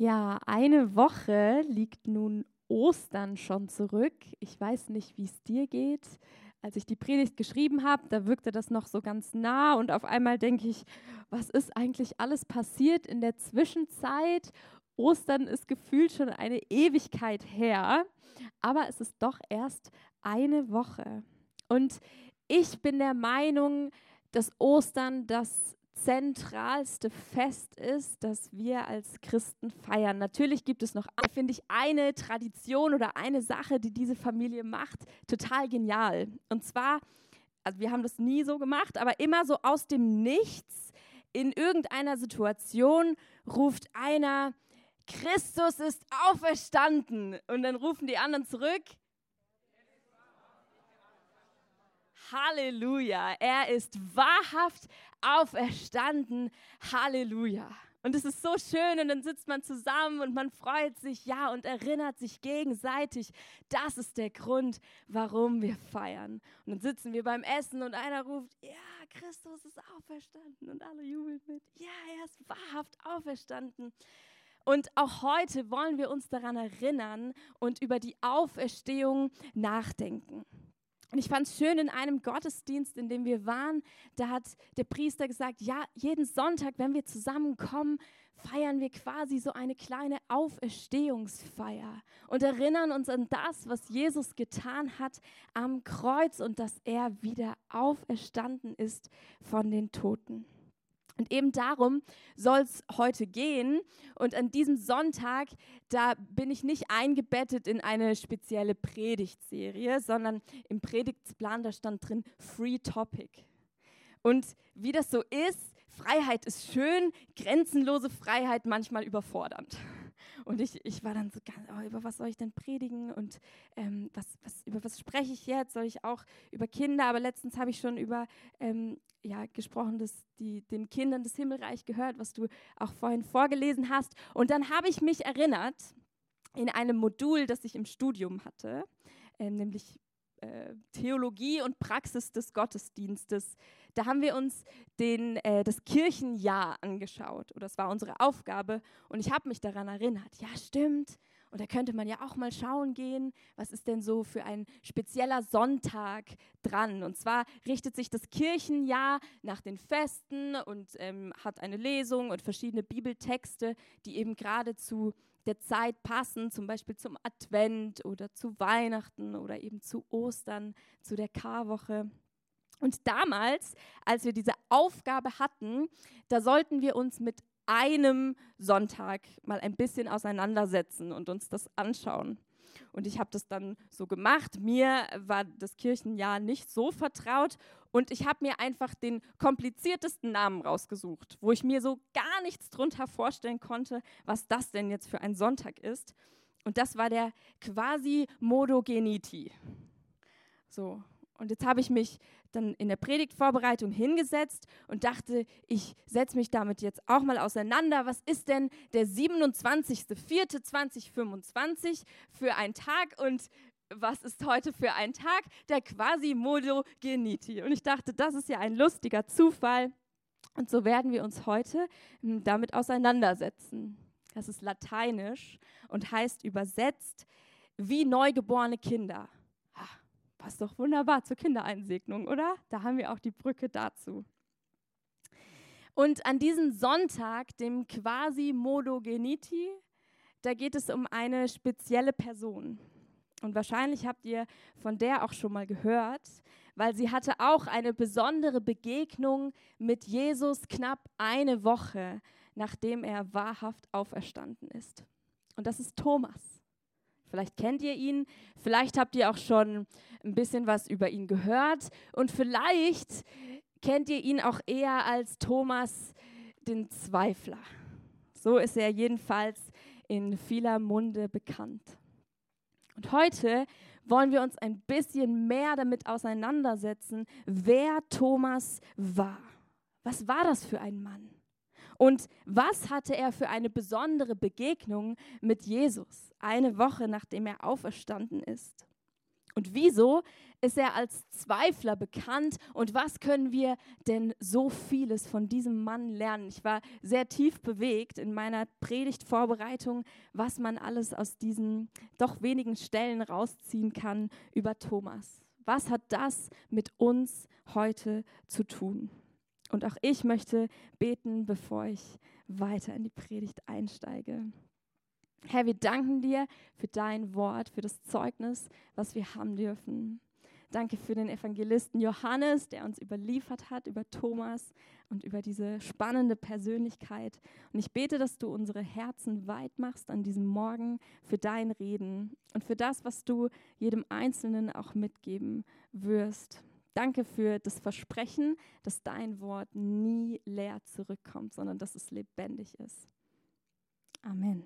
Ja, eine Woche liegt nun Ostern schon zurück. Ich weiß nicht, wie es dir geht. Als ich die Predigt geschrieben habe, da wirkte das noch so ganz nah und auf einmal denke ich, was ist eigentlich alles passiert in der Zwischenzeit? Ostern ist gefühlt schon eine Ewigkeit her, aber es ist doch erst eine Woche. Und ich bin der Meinung, dass Ostern das zentralste Fest ist, das wir als Christen feiern. Natürlich gibt es noch, finde ich, eine Tradition oder eine Sache, die diese Familie macht, total genial. Und zwar, also wir haben das nie so gemacht, aber immer so aus dem Nichts, in irgendeiner Situation ruft einer, Christus ist auferstanden. Und dann rufen die anderen zurück, Halleluja, er ist wahrhaft auferstanden, Halleluja. Und es ist so schön und dann sitzt man zusammen und man freut sich, ja, und erinnert sich gegenseitig. Das ist der Grund, warum wir feiern. Und dann sitzen wir beim Essen und einer ruft, ja, Christus ist auferstanden und alle jubeln mit, ja, er ist wahrhaft auferstanden. Und auch heute wollen wir uns daran erinnern und über die Auferstehung nachdenken. Und ich fand es schön, in einem Gottesdienst, in dem wir waren, da hat der Priester gesagt, ja, jeden Sonntag, wenn wir zusammenkommen, feiern wir quasi so eine kleine Auferstehungsfeier und erinnern uns an das, was Jesus getan hat am Kreuz und dass er wieder auferstanden ist von den Toten. Und eben darum soll es heute gehen. Und an diesem Sonntag, da bin ich nicht eingebettet in eine spezielle Predigtserie, sondern im Predigtplan, da stand drin Free Topic. Und wie das so ist, Freiheit ist schön, grenzenlose Freiheit manchmal überfordernd. Und ich war dann so, über was soll ich denn predigen und über was spreche ich jetzt? Soll ich auch über Kinder? Aber letztens habe ich schon über gesprochen, den Kindern das Himmelreich gehört, was du auch vorhin vorgelesen hast. Und dann habe ich mich erinnert in einem Modul, das ich im Studium hatte, nämlich Theologie und Praxis des Gottesdienstes. Da haben wir uns das Kirchenjahr angeschaut. Oder das war unsere Aufgabe. Und ich habe mich daran erinnert. Ja, stimmt. Und da könnte man ja auch mal schauen gehen, was ist denn so für ein spezieller Sonntag dran. Und zwar richtet sich das Kirchenjahr nach den Festen und hat eine Lesung und verschiedene Bibeltexte, die eben gerade zu der Zeit passen, zum Beispiel zum Advent oder zu Weihnachten oder eben zu Ostern, zu der Karwoche. Und damals, als wir diese Aufgabe hatten, da sollten wir uns mit einem Sonntag mal ein bisschen auseinandersetzen und uns das anschauen. Und ich habe das dann so gemacht. Mir war das Kirchenjahr nicht so vertraut und ich habe mir einfach den kompliziertesten Namen rausgesucht, wo ich mir so gar nichts drunter vorstellen konnte, was das denn jetzt für ein Sonntag ist. Und das war der Quasi-Modo-Geniti. So, und jetzt habe ich mich dann in der Predigtvorbereitung hingesetzt und dachte, ich setze mich damit jetzt auch mal auseinander. Was ist denn der 27.04.2025 für ein Tag und was ist heute für ein Tag? Der Quasi-Modo-Geniti. Und ich dachte, das ist ja ein lustiger Zufall. Und so werden wir uns heute damit auseinandersetzen. Das ist lateinisch und heißt übersetzt wie neugeborene Kinder. Passt doch wunderbar zur Kindereinsegnung, oder? Da haben wir auch die Brücke dazu. Und an diesem Sonntag, dem Quasi-Modo-Geniti, da geht es um eine spezielle Person. Und wahrscheinlich habt ihr von der auch schon mal gehört, weil sie hatte auch eine besondere Begegnung mit Jesus knapp eine Woche, nachdem er wahrhaft auferstanden ist. Und das ist Thomas. Vielleicht kennt ihr ihn, vielleicht habt ihr auch schon ein bisschen was über ihn gehört und vielleicht kennt ihr ihn auch eher als Thomas den Zweifler. So ist er jedenfalls in vieler Munde bekannt. Und heute wollen wir uns ein bisschen mehr damit auseinandersetzen, wer Thomas war. Was war das für ein Mann? Und was hatte er für eine besondere Begegnung mit Jesus, eine Woche nachdem er auferstanden ist? Und wieso ist er als Zweifler bekannt und was können wir denn so vieles von diesem Mann lernen? Ich war sehr tief bewegt in meiner Predigtvorbereitung, was man alles aus diesen doch wenigen Stellen rausziehen kann über Thomas. Was hat das mit uns heute zu tun? Und auch ich möchte beten, bevor ich weiter in die Predigt einsteige. Herr, wir danken dir für dein Wort, für das Zeugnis, was wir haben dürfen. Danke für den Evangelisten Johannes, der uns überliefert hat über Thomas und über diese spannende Persönlichkeit. Und ich bete, dass du unsere Herzen weit machst an diesem Morgen für dein Reden und für das, was du jedem Einzelnen auch mitgeben wirst. Danke für das Versprechen, dass dein Wort nie leer zurückkommt, sondern dass es lebendig ist. Amen.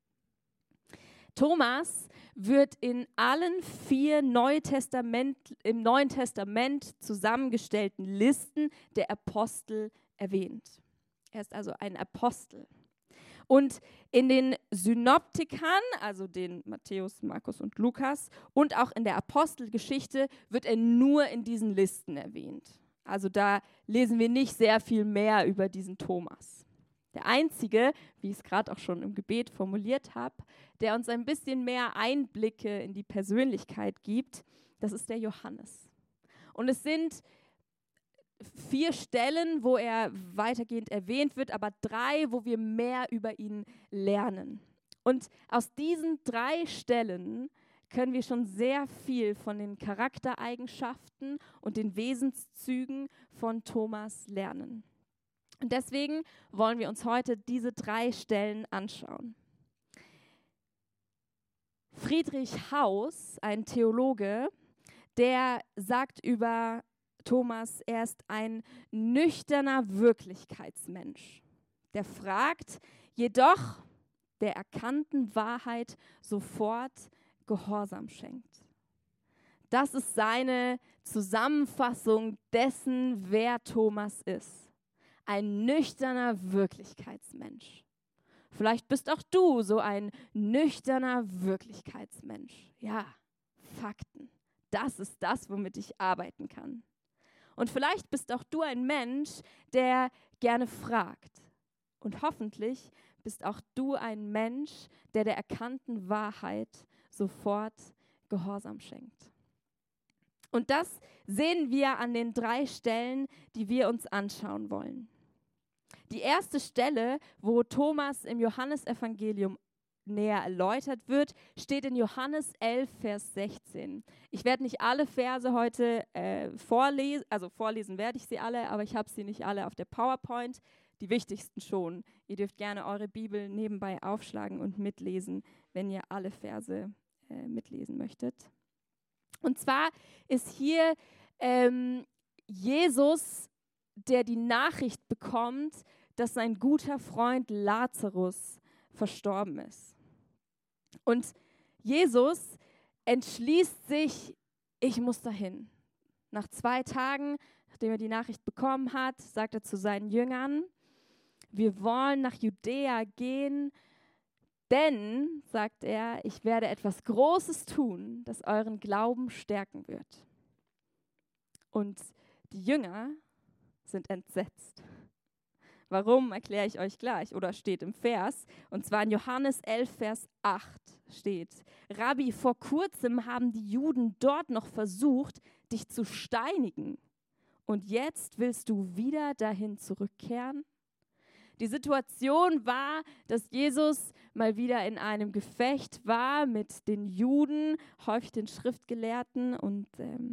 Thomas wird in allen 4 im Neuen Testament zusammengestellten Listen der Apostel erwähnt. Er ist also ein Apostel. Und in den Synoptikern, also den Matthäus, Markus und Lukas, und auch in der Apostelgeschichte wird er nur in diesen Listen erwähnt. Also da lesen wir nicht sehr viel mehr über diesen Thomas. Der einzige, wie ich es gerade auch schon im Gebet formuliert habe, der uns ein bisschen mehr Einblicke in die Persönlichkeit gibt, das ist der Johannes. Und es sind 4 Stellen, wo er weitergehend erwähnt wird, aber 3, wo wir mehr über ihn lernen. Und aus diesen 3 Stellen können wir schon sehr viel von den Charaktereigenschaften und den Wesenszügen von Thomas lernen. Und deswegen wollen wir uns heute diese 3 Stellen anschauen. Friedrich Haus, ein Theologe, der sagt über Thomas, er ist ein nüchterner Wirklichkeitsmensch. Der fragt, jedoch der erkannten Wahrheit sofort Gehorsam schenkt. Das ist seine Zusammenfassung dessen, wer Thomas ist. Ein nüchterner Wirklichkeitsmensch. Vielleicht bist auch du so ein nüchterner Wirklichkeitsmensch. Ja, Fakten. Das ist das, womit ich arbeiten kann. Und vielleicht bist auch du ein Mensch, der gerne fragt. Und hoffentlich bist auch du ein Mensch, der erkannten Wahrheit sofort Gehorsam schenkt. Und das sehen wir an den 3 Stellen, die wir uns anschauen wollen. Die erste Stelle, wo Thomas im Johannesevangelium näher erläutert wird, steht in Johannes 11, Vers 16. Ich werde nicht alle Verse heute vorlesen, also vorlesen werde ich sie alle, aber ich habe sie nicht alle auf der PowerPoint, die wichtigsten schon. Ihr dürft gerne eure Bibel nebenbei aufschlagen und mitlesen, wenn ihr alle Verse mitlesen möchtet. Und zwar ist hier Jesus, der die Nachricht bekommt, dass sein guter Freund Lazarus verstorben ist. Und Jesus entschließt sich, ich muss dahin. Nach 2 Tagen, nachdem er die Nachricht bekommen hat, sagt er zu seinen Jüngern, wir wollen nach Judäa gehen, denn, sagt er, ich werde etwas Großes tun, das euren Glauben stärken wird. Und die Jünger sind entsetzt. Warum, erkläre ich euch gleich, oder steht im Vers. Und zwar in Johannes 11, Vers 8 steht, Rabbi, vor kurzem haben die Juden dort noch versucht, dich zu steinigen. Und jetzt willst du wieder dahin zurückkehren? Die Situation war, dass Jesus mal wieder in einem Gefecht war mit den Juden, häufig den Schriftgelehrten und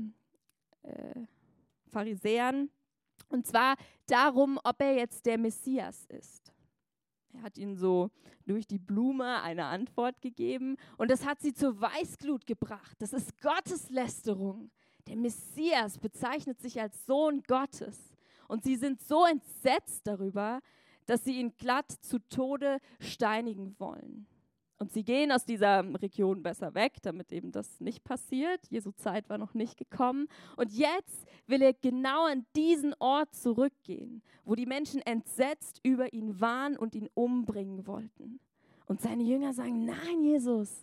Pharisäern. Und zwar darum, ob er jetzt der Messias ist. Er hat ihnen so durch die Blume eine Antwort gegeben und das hat sie zur Weißglut gebracht. Das ist Gotteslästerung. Der Messias bezeichnet sich als Sohn Gottes. Und sie sind so entsetzt darüber, dass sie ihn glatt zu Tode steinigen wollen. Und sie gehen aus dieser Region besser weg, damit eben das nicht passiert. Jesu Zeit war noch nicht gekommen. Und jetzt will er genau an diesen Ort zurückgehen, wo die Menschen entsetzt über ihn waren und ihn umbringen wollten. Und seine Jünger sagen, nein, Jesus,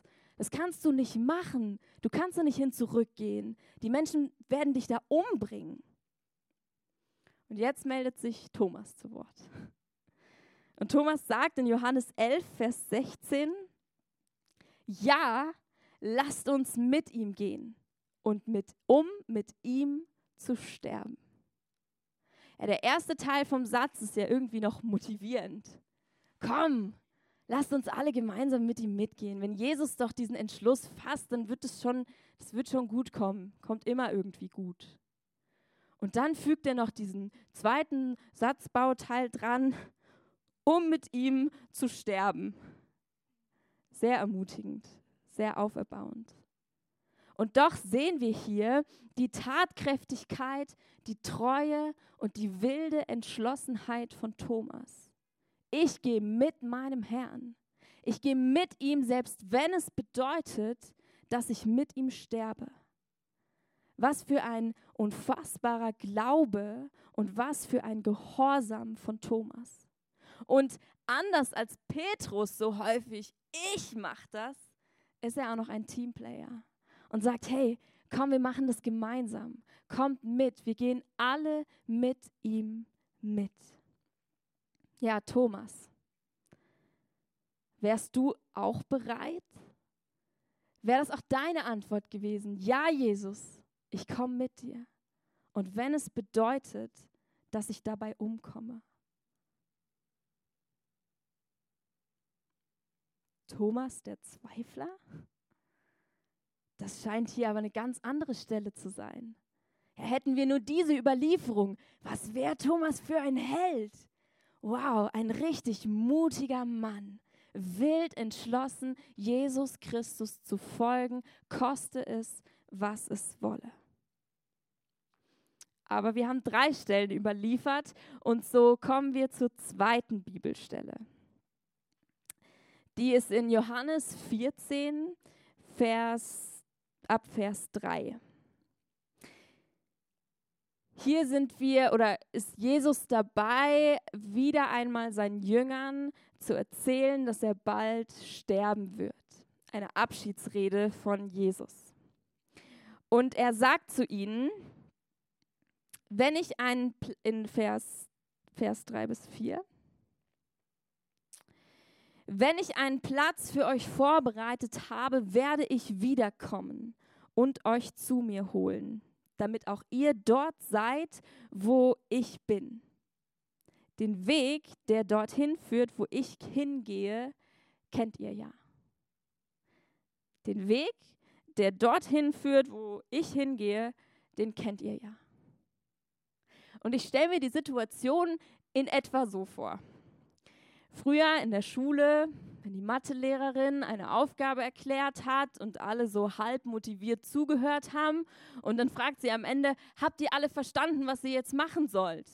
Das kannst du nicht machen. Du kannst da nicht hin zurückgehen. Die Menschen werden dich da umbringen. Und jetzt meldet sich Thomas zu Wort. Und Thomas sagt in Johannes 11, Vers 16, ja, lasst uns mit ihm gehen und mit ihm zu sterben. Ja, der erste Teil vom Satz ist ja irgendwie noch motivierend. Komm, lasst uns alle gemeinsam mit ihm mitgehen. Wenn Jesus doch diesen Entschluss fasst, dann wird das wird schon gut kommen. Kommt immer irgendwie gut. Und dann fügt er noch diesen zweiten Satzbauteil dran, um mit ihm zu sterben. Sehr ermutigend, sehr auferbauend. Und doch sehen wir hier die Tatkräftigkeit, die Treue und die wilde Entschlossenheit von Thomas. Ich gehe mit meinem Herrn. Ich gehe mit ihm, selbst wenn es bedeutet, dass ich mit ihm sterbe. Was für ein unfassbarer Glaube und was für ein Gehorsam von Thomas. Und anders als Petrus so häufig, ich mache das, ist er auch noch ein Teamplayer und sagt, hey, komm, wir machen das gemeinsam. Kommt mit, wir gehen alle mit ihm mit. Ja, Thomas, wärst du auch bereit? Wäre das auch deine Antwort gewesen? Ja, Jesus, ich komme mit dir. Und wenn es bedeutet, dass ich dabei umkomme. Thomas, der Zweifler? Das scheint hier aber eine ganz andere Stelle zu sein. Ja, hätten wir nur diese Überlieferung, was wäre Thomas für ein Held? Wow, ein richtig mutiger Mann, wild entschlossen, Jesus Christus zu folgen, koste es, was es wolle. Aber wir haben 3 Stellen überliefert und so kommen wir zur zweiten Bibelstelle. Die ist in Johannes 14, ab Vers 3. Hier ist Jesus dabei, wieder einmal seinen Jüngern zu erzählen, dass er bald sterben wird. Eine Abschiedsrede von Jesus. Und er sagt zu ihnen, wenn ich in Vers 3 bis 4, wenn ich einen Platz für euch vorbereitet habe, werde ich wiederkommen und euch zu mir holen, damit auch ihr dort seid, wo ich bin. Den Weg, der dorthin führt, wo ich hingehe, kennt ihr ja. Den Weg, der dorthin führt, wo ich hingehe, den kennt ihr ja. Und ich stelle mir die Situation in etwa so vor. Früher in der Schule, wenn die Mathelehrerin eine Aufgabe erklärt hat und alle so halb motiviert zugehört haben und dann fragt sie am Ende, habt ihr alle verstanden, was ihr jetzt machen sollt?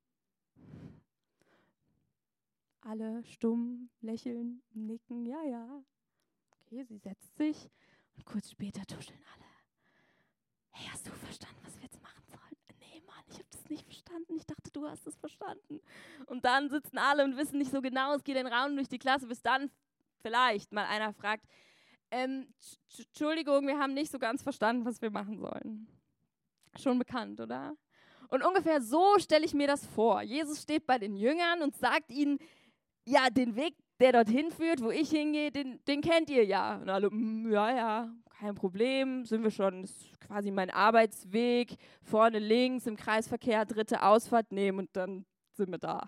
Alle stumm, lächeln, nicken, ja, ja. Okay, sie setzt sich und kurz später tuscheln alle. Hey, hast du verstanden, was wir jetzt machen sollen? Nee, Mann, ich habe das nicht verstanden. Ich dachte, du hast es verstanden. Und dann sitzen alle und wissen nicht so genau, es geht ein Raum durch die Klasse, bis dann vielleicht mal einer fragt, Entschuldigung, wir haben nicht so ganz verstanden, was wir machen sollen. Schon bekannt, oder? Und ungefähr so stelle ich mir das vor. Jesus steht bei den Jüngern und sagt ihnen, ja, den Weg, der dorthin führt, wo ich hingehe, den kennt ihr ja. Und alle, ja, kein Problem, sind wir schon, das ist quasi mein Arbeitsweg, vorne links im Kreisverkehr, 3. Ausfahrt nehmen und dann sind wir da.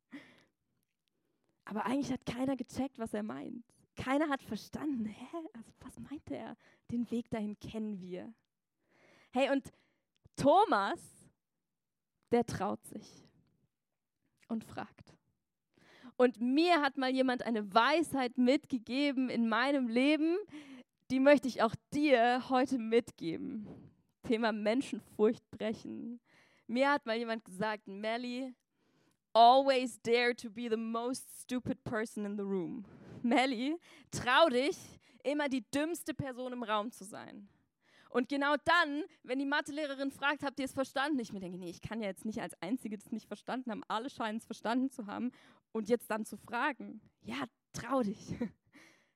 Aber eigentlich hat keiner gecheckt, was er meint. Keiner hat verstanden, also was meint er? Den Weg dahin kennen wir. Hey, und Thomas, der traut sich und fragt. Und mir hat mal jemand eine Weisheit mitgegeben in meinem Leben, die möchte ich auch dir heute mitgeben. Thema Menschenfurcht brechen. Mir hat mal jemand gesagt, Melly, always dare to be the most stupid person in the room. Melly, trau dich, immer die dümmste Person im Raum zu sein. Und genau dann, wenn die Mathelehrerin fragt, habt ihr es verstanden? Ich mir denke, nee, ich kann ja jetzt nicht als Einzige das nicht verstanden haben. Alle scheinen es verstanden zu haben. Und jetzt dann zu fragen, ja, trau dich.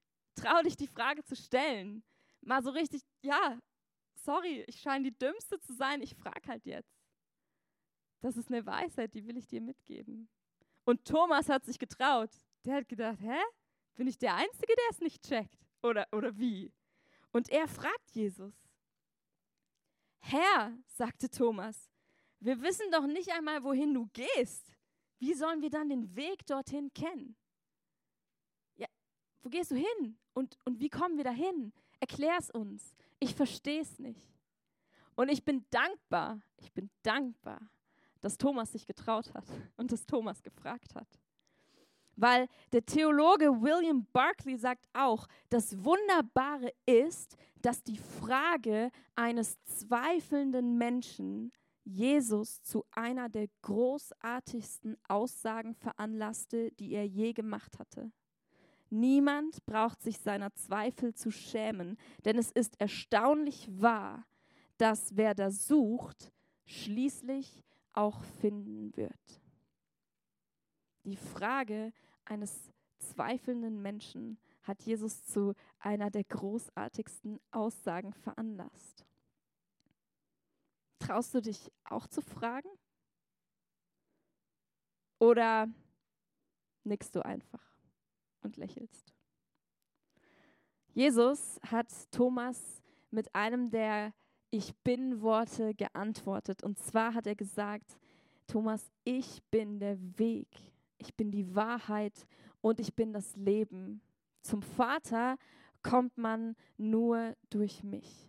trau dich, die Frage zu stellen. Mal so richtig, ja, sorry, ich scheine die Dümmste zu sein, ich frage halt jetzt. Das ist eine Weisheit, die will ich dir mitgeben. Und Thomas hat sich getraut. Der hat gedacht, hä? Bin ich der Einzige, der es nicht checkt? Oder wie? Und er fragt Jesus. Herr, sagte Thomas, wir wissen doch nicht einmal, wohin du gehst. Wie sollen wir dann den Weg dorthin kennen? Ja, wo gehst du hin? Und wie kommen wir dahin? Erklär's uns. Ich verstehe es nicht. Und ich bin dankbar, dass Thomas sich getraut hat und dass Thomas gefragt hat. Weil der Theologe William Barclay sagt auch, das Wunderbare ist, dass die Frage eines zweifelnden Menschen Jesus zu einer der großartigsten Aussagen veranlasste, die er je gemacht hatte. Niemand braucht sich seiner Zweifel zu schämen, denn es ist erstaunlich wahr, dass wer da sucht, schließlich auch finden wird. Die Frage eines zweifelnden Menschen hat Jesus zu einer der großartigsten Aussagen veranlasst. Traust du dich auch zu fragen? Oder nickst du einfach und lächelst? Jesus hat Thomas mit einem der Ich-Bin-Worte geantwortet. Und zwar hat er gesagt, Thomas, ich bin der Weg, ich bin die Wahrheit und ich bin das Leben. Zum Vater kommt man nur durch mich.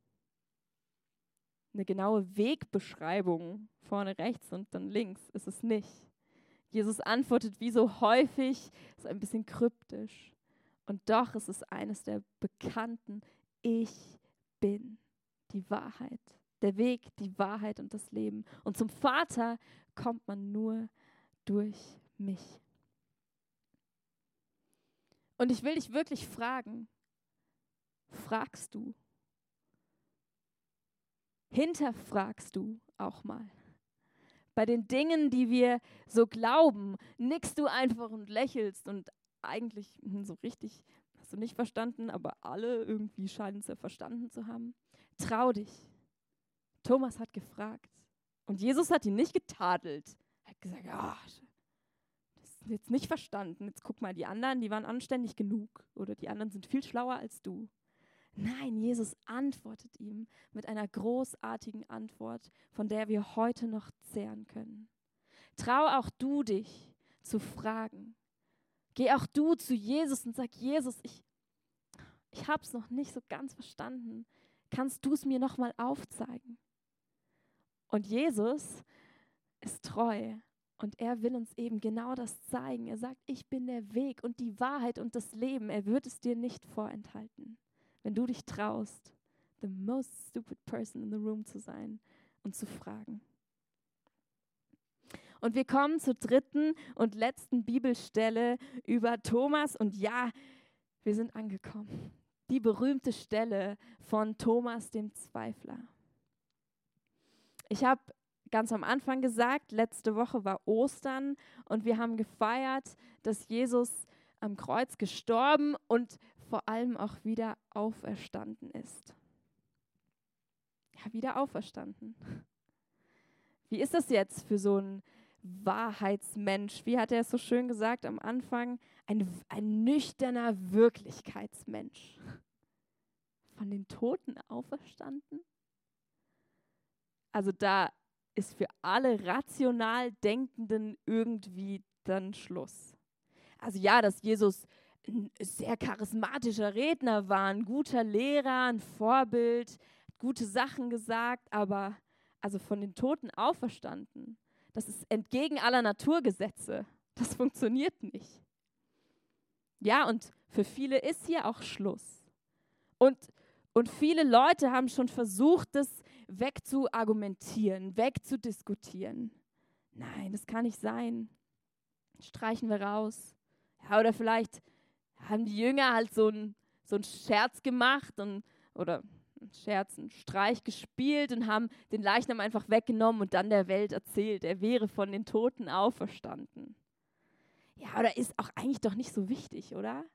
Eine genaue Wegbeschreibung vorne rechts und dann links ist es nicht. Jesus antwortet wie so häufig, ist ein bisschen kryptisch. Und doch ist es eines der bekannten Ich bin die Wahrheit. Der Weg, die Wahrheit und das Leben. Und zum Vater kommt man nur durch mich. Und ich will dich wirklich fragen, fragst du? Hinterfragst du auch mal? Bei den Dingen, die wir so glauben, nickst du einfach und lächelst und eigentlich so richtig hast du nicht verstanden, aber alle irgendwie scheinen es ja verstanden zu haben. Trau dich. Thomas hat gefragt und Jesus hat ihn nicht getadelt. Er hat gesagt, ja, das ist jetzt nicht verstanden. Jetzt guck mal, die anderen, die waren anständig genug oder die anderen sind viel schlauer als du. Nein, Jesus antwortet ihm mit einer großartigen Antwort, von der wir heute noch zehren können. Trau auch du dich zu fragen. Geh auch du zu Jesus und sag, Jesus, ich habe es noch nicht so ganz verstanden. Kannst du es mir nochmal aufzeigen? Und Jesus ist treu und er will uns eben genau das zeigen. Er sagt, ich bin der Weg und die Wahrheit und das Leben. Er wird es dir nicht vorenthalten. Wenn du dich traust, the most stupid person in the room zu sein und zu fragen. Und wir kommen zur dritten und letzten Bibelstelle über Thomas. Und ja, wir sind angekommen. Die berühmte Stelle von Thomas dem Zweifler. Ich habe ganz am Anfang gesagt, letzte Woche war Ostern und wir haben gefeiert, dass Jesus am Kreuz gestorben und vor allem auch wieder auferstanden ist. Ja, wieder auferstanden. Wie ist das jetzt für so einen Wahrheitsmensch? Wie hat er es so schön gesagt am Anfang? Ein nüchterner Wirklichkeitsmensch. Von den Toten auferstanden? Also da ist für alle rational Denkenden irgendwie dann Schluss. Also ja, dass Jesus ein sehr charismatischer Redner war, ein guter Lehrer, ein Vorbild, hat gute Sachen gesagt, aber also von den Toten auferstanden, das ist entgegen aller Naturgesetze. Das funktioniert nicht. Ja, und für viele ist hier auch Schluss. Und viele Leute haben schon versucht, das wegzuargumentieren, wegzudiskutieren. Nein, das kann nicht sein. Streichen wir raus. Ja, oder vielleicht haben die Jünger halt so einen Scherz gemacht oder einen Streich gespielt und haben den Leichnam einfach weggenommen und dann der Welt erzählt, er wäre von den Toten auferstanden. Ja, oder ist auch eigentlich doch nicht so wichtig, oder?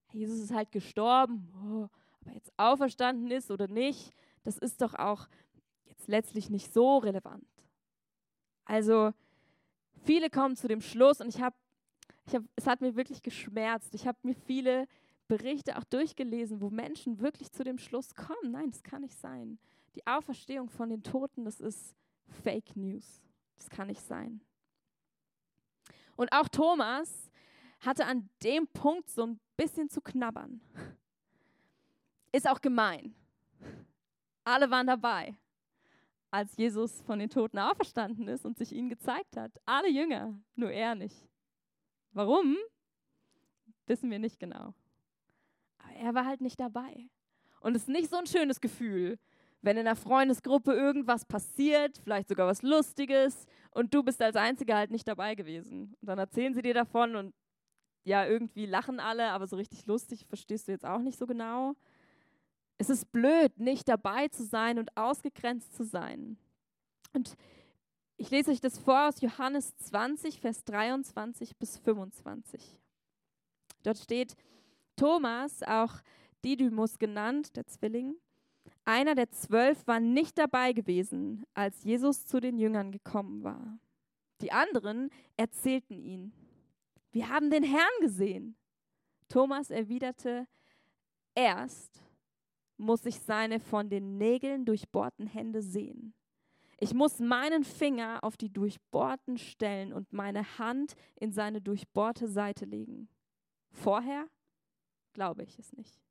Jesus ist halt gestorben, ob er jetzt auferstanden ist oder nicht, das ist doch auch jetzt letztlich nicht so relevant. Also viele kommen zu dem Schluss und es hat mir wirklich geschmerzt. Ich habe mir viele Berichte auch durchgelesen, wo Menschen wirklich zu dem Schluss kommen, nein, das kann nicht sein. Die Auferstehung von den Toten, das ist Fake News. Das kann nicht sein. Und auch Thomas hatte an dem Punkt so ein bisschen zu knabbern. Ist auch gemein. Alle waren dabei, als Jesus von den Toten auferstanden ist und sich ihnen gezeigt hat. Alle Jünger, nur er nicht. Warum? Wissen wir nicht genau. Aber er war halt nicht dabei. Und es ist nicht so ein schönes Gefühl, wenn in einer Freundesgruppe irgendwas passiert, vielleicht sogar was Lustiges, und du bist als Einziger halt nicht dabei gewesen. Und dann erzählen sie dir davon und ja, irgendwie lachen alle, aber so richtig lustig verstehst du jetzt auch nicht so genau. Es ist blöd, nicht dabei zu sein und ausgegrenzt zu sein. Und ich lese euch das vor aus Johannes 20, Vers 23 bis 25. Dort steht, Thomas, auch Didymus genannt, der Zwilling, einer der 12, war nicht dabei gewesen, als Jesus zu den Jüngern gekommen war. Die anderen erzählten ihn, wir haben den Herrn gesehen. Thomas erwiderte, erst muss ich seine von den Nägeln durchbohrten Hände sehen. Ich muss meinen Finger auf die durchbohrten Stellen und meine Hand in seine durchbohrte Seite legen. Vorher glaube ich es nicht.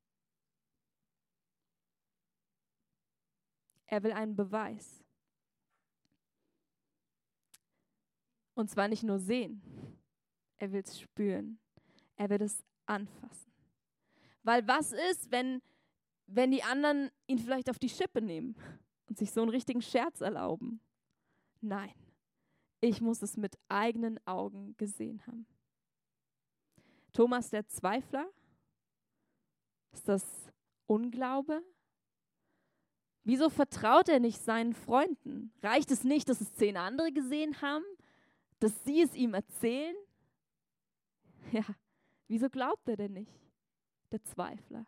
Er will einen Beweis. Und zwar nicht nur sehen, er will es spüren. Er will es anfassen. Weil was ist, wenn die anderen ihn vielleicht auf die Schippe nehmen und sich so einen richtigen Scherz erlauben? Nein, ich muss es mit eigenen Augen gesehen haben. Thomas der Zweifler? Ist das Unglaube? Wieso vertraut er nicht seinen Freunden? Reicht es nicht, dass es 10 andere gesehen haben, dass sie es ihm erzählen? Ja, wieso glaubt er denn nicht, der Zweifler?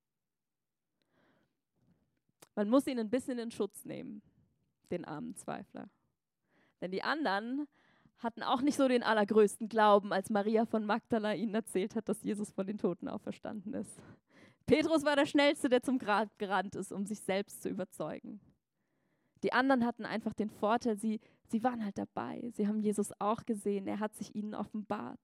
Man muss ihn ein bisschen in Schutz nehmen, den armen Zweifler. Denn die anderen hatten auch nicht so den allergrößten Glauben, als Maria von Magdala ihnen erzählt hat, dass Jesus von den Toten auferstanden ist. Petrus war der Schnellste, der zum Grab gerannt ist, um sich selbst zu überzeugen. Die anderen hatten einfach den Vorteil, sie waren halt dabei. Sie haben Jesus auch gesehen, er hat sich ihnen offenbart.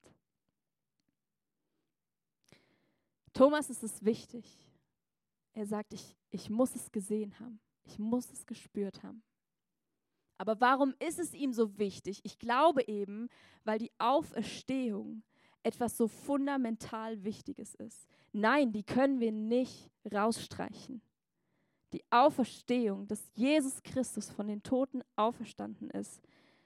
Thomas ist es wichtig. Er sagt, ich muss es gesehen haben. Ich muss es gespürt haben. Aber warum ist es ihm so wichtig? Ich glaube eben, weil die Auferstehung etwas so fundamental Wichtiges ist. Nein, die können wir nicht rausstreichen. Die Auferstehung, dass Jesus Christus von den Toten auferstanden ist,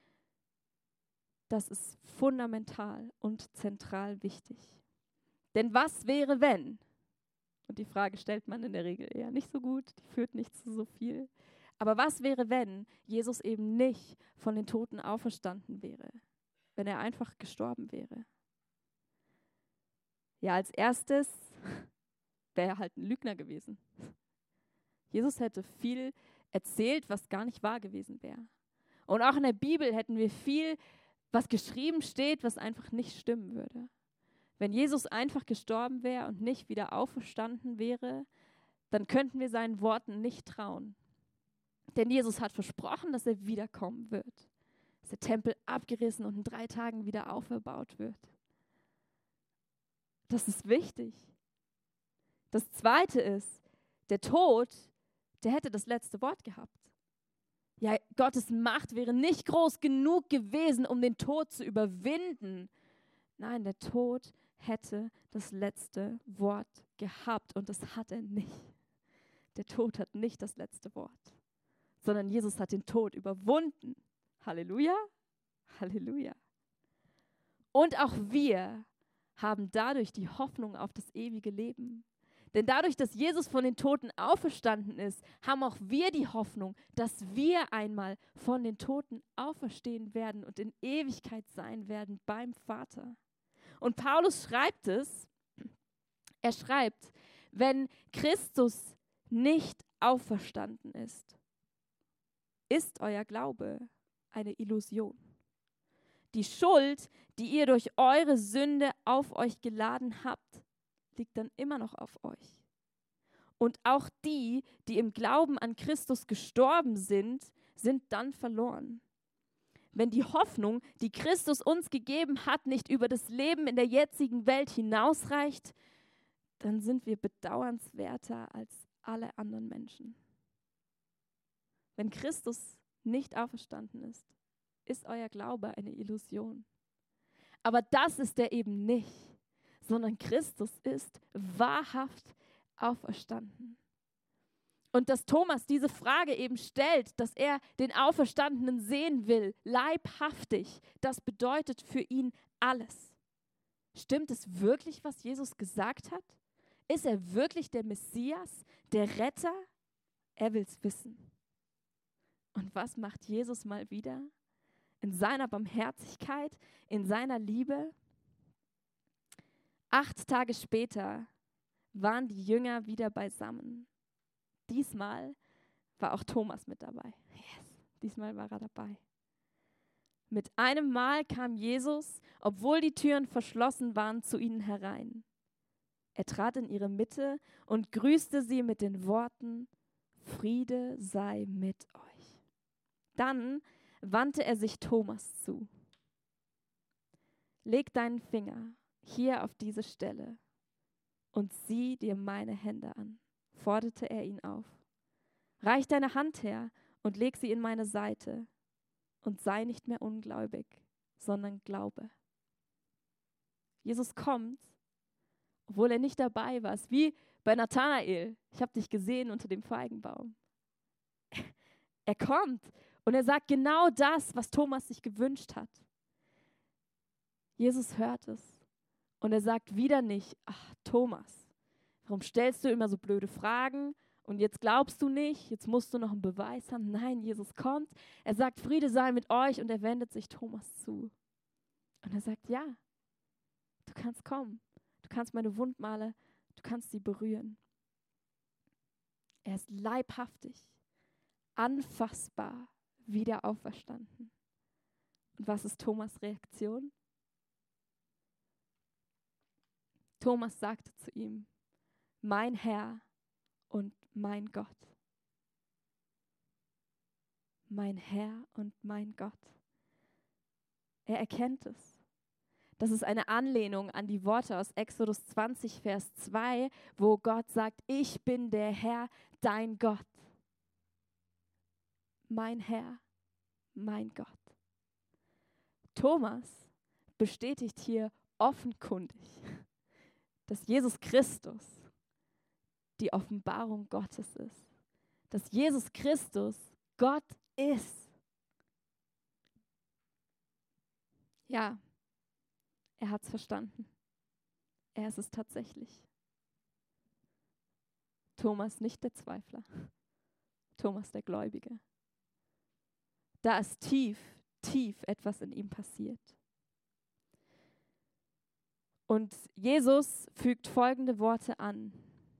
das ist fundamental und zentral wichtig. Denn was wäre, wenn? Und die Frage stellt man in der Regel eher nicht so gut, die führt nicht zu so viel. Aber was wäre, wenn Jesus eben nicht von den Toten auferstanden wäre? Wenn er einfach gestorben wäre? Ja, als erstes wäre er halt ein Lügner gewesen. Jesus hätte viel erzählt, was gar nicht wahr gewesen wäre. Und auch in der Bibel hätten wir viel, was geschrieben steht, was einfach nicht stimmen würde. Wenn Jesus einfach gestorben wäre und nicht wieder auferstanden wäre, dann könnten wir seinen Worten nicht trauen. Denn Jesus hat versprochen, dass er wiederkommen wird. Dass der Tempel abgerissen und in 3 Tagen wieder auferbaut wird. Das ist wichtig. Das Zweite ist, der Tod, der hätte das letzte Wort gehabt. Ja, Gottes Macht wäre nicht groß genug gewesen, um den Tod zu überwinden. Nein, der Tod hätte das letzte Wort gehabt und das hat er nicht. Der Tod hat nicht das letzte Wort, sondern Jesus hat den Tod überwunden. Halleluja, Halleluja. Und auch wir haben dadurch die Hoffnung auf das ewige Leben. Denn dadurch, dass Jesus von den Toten auferstanden ist, haben auch wir die Hoffnung, dass wir einmal von den Toten auferstehen werden und in Ewigkeit sein werden beim Vater. Und Paulus schreibt es Er schreibt, wenn Christus nicht auferstanden ist, ist euer Glaube eine Illusion. Die Schuld, die ihr durch eure Sünde auf euch geladen habt, liegt dann immer noch auf euch. Und auch die, die im Glauben an Christus gestorben sind, sind dann verloren. Wenn die Hoffnung, die Christus uns gegeben hat, nicht über das Leben in der jetzigen Welt hinausreicht, dann sind wir bedauernswerter als alle anderen Menschen. Wenn Christus nicht auferstanden ist, ist euer Glaube eine Illusion. Aber das ist er eben nicht, sondern Christus ist wahrhaft auferstanden. Und dass Thomas diese Frage eben stellt, dass er den Auferstandenen sehen will, leibhaftig, das bedeutet für ihn alles. Stimmt es wirklich, was Jesus gesagt hat? Ist er wirklich der Messias, der Retter? Er will es wissen. Und was macht Jesus mal wieder? In seiner Barmherzigkeit, in seiner Liebe. 8 Tage später waren die Jünger wieder beisammen. Diesmal war auch Thomas mit dabei. Yes, diesmal war er dabei. Mit einem Mal kam Jesus, obwohl die Türen verschlossen waren, zu ihnen herein. Er trat in ihre Mitte und grüßte sie mit den Worten: Friede sei mit euch. Dann wandte er sich Thomas zu. Leg deinen Finger hier auf diese Stelle und sieh dir meine Hände an, forderte er ihn auf. Reich deine Hand her und leg sie in meine Seite und sei nicht mehr ungläubig, sondern glaube. Jesus kommt, obwohl er nicht dabei war. Es ist wie bei Nathanael. Ich habe dich gesehen unter dem Feigenbaum. Er kommt und er sagt genau das, was Thomas sich gewünscht hat. Jesus hört es und er sagt wieder nicht: Ach, Thomas, warum stellst du immer so blöde Fragen und jetzt glaubst du nicht, jetzt musst du noch einen Beweis haben. Nein, Jesus kommt, er sagt: Friede sei mit euch, und er wendet sich Thomas zu. Und er sagt: Ja, du kannst kommen, du kannst meine Wundmale, du kannst sie berühren. Er ist leibhaftig, anfassbar, wieder auferstanden. Und was ist Thomas' Reaktion? Thomas sagte zu ihm: Mein Herr und mein Gott. Mein Herr und mein Gott. Er erkennt es. Das ist eine Anlehnung an die Worte aus Exodus 20, Vers 2, wo Gott sagt: Ich bin der Herr, dein Gott. Mein Herr, mein Gott. Thomas bestätigt hier offenkundig, dass Jesus Christus die Offenbarung Gottes ist. Dass Jesus Christus Gott ist. Ja, er hat es verstanden. Er ist es tatsächlich. Thomas nicht der Zweifler. Thomas der Gläubige. Da ist tief, tief etwas in ihm passiert. Und Jesus fügt folgende Worte an.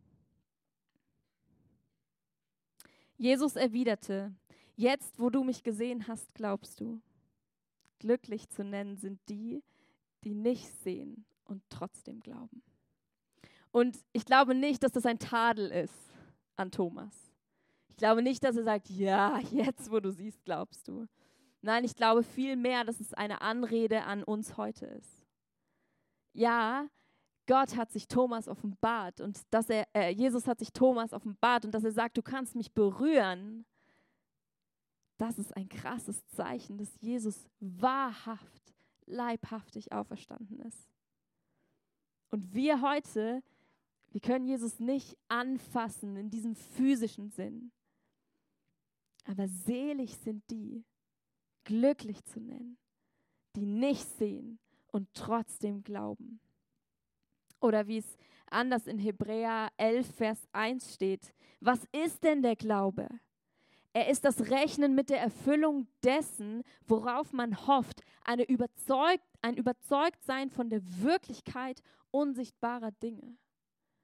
Jesus erwiderte: Jetzt, wo du mich gesehen hast, glaubst du. Glücklich zu nennen sind die, die nicht sehen und trotzdem glauben. Und ich glaube nicht, dass das ein Tadel ist an Thomas. Ich glaube nicht, dass er sagt: Ja, jetzt, wo du siehst, glaubst du. Nein, ich glaube vielmehr, dass es eine Anrede an uns heute ist. Ja, Gott hat sich Thomas offenbart und Jesus hat sich Thomas offenbart und dass er sagt: Du kannst mich berühren. Das ist ein krasses Zeichen, dass Jesus wahrhaft, leibhaftig auferstanden ist. Und wir heute, wir können Jesus nicht anfassen in diesem physischen Sinn. Aber selig sind die, glücklich zu nennen, die nicht sehen und trotzdem glauben. Oder wie es anders in Hebräer 11, Vers 1 steht: Was ist denn der Glaube? Er ist das Rechnen mit der Erfüllung dessen, worauf man hofft, ein Überzeugtsein von der Wirklichkeit unsichtbarer Dinge.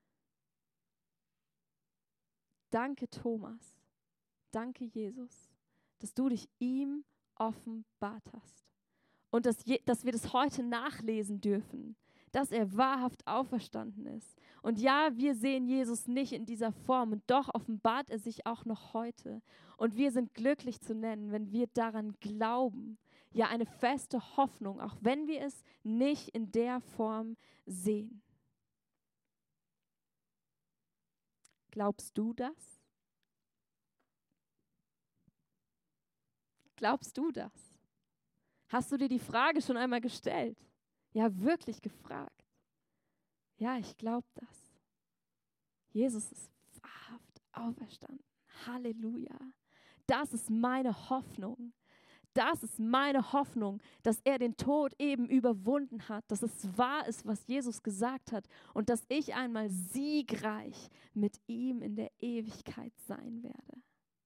Danke, Thomas. Danke, Jesus, dass du dich ihm offenbart hast. Und dass wir das heute nachlesen dürfen, dass er wahrhaft auferstanden ist. Und ja, wir sehen Jesus nicht in dieser Form und doch offenbart er sich auch noch heute. Und wir sind glücklich zu nennen, wenn wir daran glauben. Ja, eine feste Hoffnung, auch wenn wir es nicht in der Form sehen. Glaubst du das? Glaubst du das? Hast du dir die Frage schon einmal gestellt? Ja, wirklich gefragt. Ja, ich glaube das. Jesus ist wahrhaft auferstanden. Halleluja. Das ist meine Hoffnung. Das ist meine Hoffnung, dass er den Tod eben überwunden hat, dass es wahr ist, was Jesus gesagt hat und dass ich einmal siegreich mit ihm in der Ewigkeit sein werde.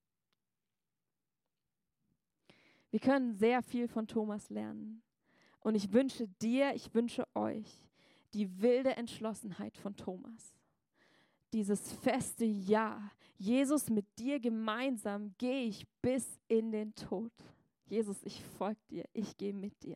Wir können sehr viel von Thomas lernen. Und ich wünsche dir, ich wünsche euch die wilde Entschlossenheit von Thomas. Dieses feste Ja. Jesus, mit dir gemeinsam gehe ich bis in den Tod. Jesus, ich folge dir, ich gehe mit dir.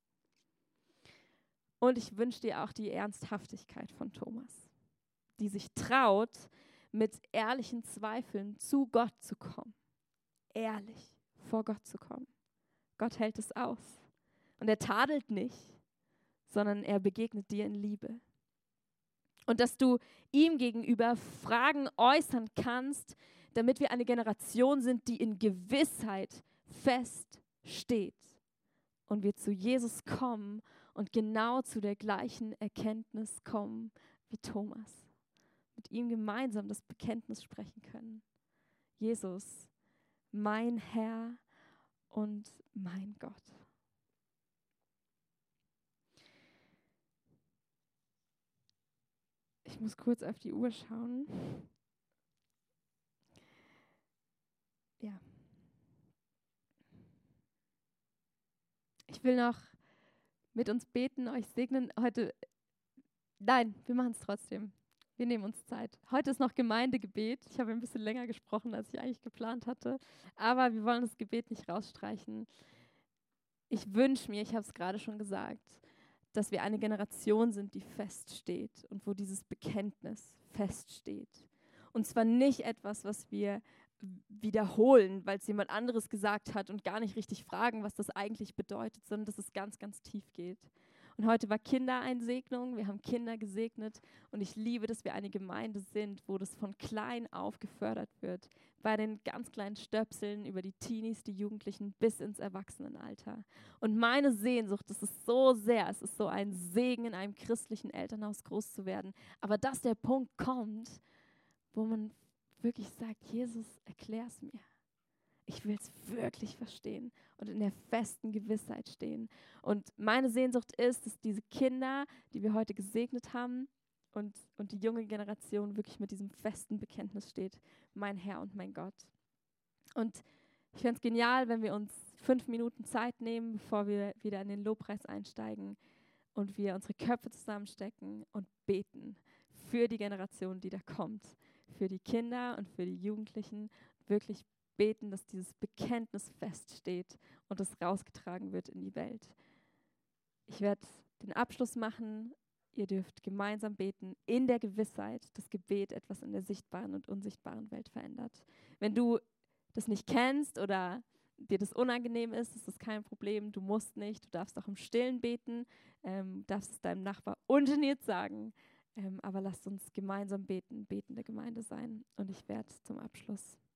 Und ich wünsche dir auch die Ernsthaftigkeit von Thomas, die sich traut, mit ehrlichen Zweifeln zu Gott zu kommen. Ehrlich vor Gott zu kommen. Gott hält es aus. Und er tadelt nicht, sondern er begegnet dir in Liebe. Und dass du ihm gegenüber Fragen äußern kannst, damit wir eine Generation sind, die in Gewissheit fest steht. Und wir zu Jesus kommen und genau zu der gleichen Erkenntnis kommen wie Thomas. Mit ihm gemeinsam das Bekenntnis sprechen können. Jesus, mein Herr und mein Gott. Ich muss kurz auf die Uhr schauen. Ja. Ich will noch mit uns beten, euch segnen. Heute, nein, wir machen es trotzdem. Wir nehmen uns Zeit. Heute ist noch Gemeindegebet. Ich habe ein bisschen länger gesprochen, als ich eigentlich geplant hatte. Aber wir wollen das Gebet nicht rausstreichen. Ich wünsche mir, ich habe es gerade schon gesagt, dass wir eine Generation sind, die feststeht und wo dieses Bekenntnis feststeht. Und zwar nicht etwas, was wir wiederholen, weil es jemand anderes gesagt hat und gar nicht richtig fragen, was das eigentlich bedeutet, sondern dass es ganz, ganz tief geht. Und heute war Kindereinsegnung, wir haben Kinder gesegnet und ich liebe, dass wir eine Gemeinde sind, wo das von klein auf gefördert wird, bei den ganz kleinen Stöpseln über die Teenies, die Jugendlichen bis ins Erwachsenenalter. Und meine Sehnsucht, das ist so sehr, es ist so ein Segen, in einem christlichen Elternhaus groß zu werden, aber dass der Punkt kommt, wo man wirklich sagt, Jesus, erklär's mir. Ich will es wirklich verstehen und in der festen Gewissheit stehen. Und meine Sehnsucht ist, dass diese Kinder, die wir heute gesegnet haben und die junge Generation wirklich mit diesem festen Bekenntnis steht, mein Herr und mein Gott. Und ich fände es genial, wenn wir uns 5 Minuten Zeit nehmen, bevor wir wieder in den Lobpreis einsteigen und wir unsere Köpfe zusammenstecken und beten für die Generation, die da kommt, für die Kinder und für die Jugendlichen, wirklich beten, dass dieses Bekenntnis feststeht und es rausgetragen wird in die Welt. Ich werde den Abschluss machen. Ihr dürft gemeinsam beten in der Gewissheit, dass Gebet etwas in der sichtbaren und unsichtbaren Welt verändert. Wenn du das nicht kennst oder dir das unangenehm ist das kein Problem. Du musst nicht. Du darfst auch im Stillen beten, darfst es deinem Nachbar ungeniert sagen. Aber lasst uns gemeinsam beten, betende Gemeinde sein. Und ich werde zum Abschluss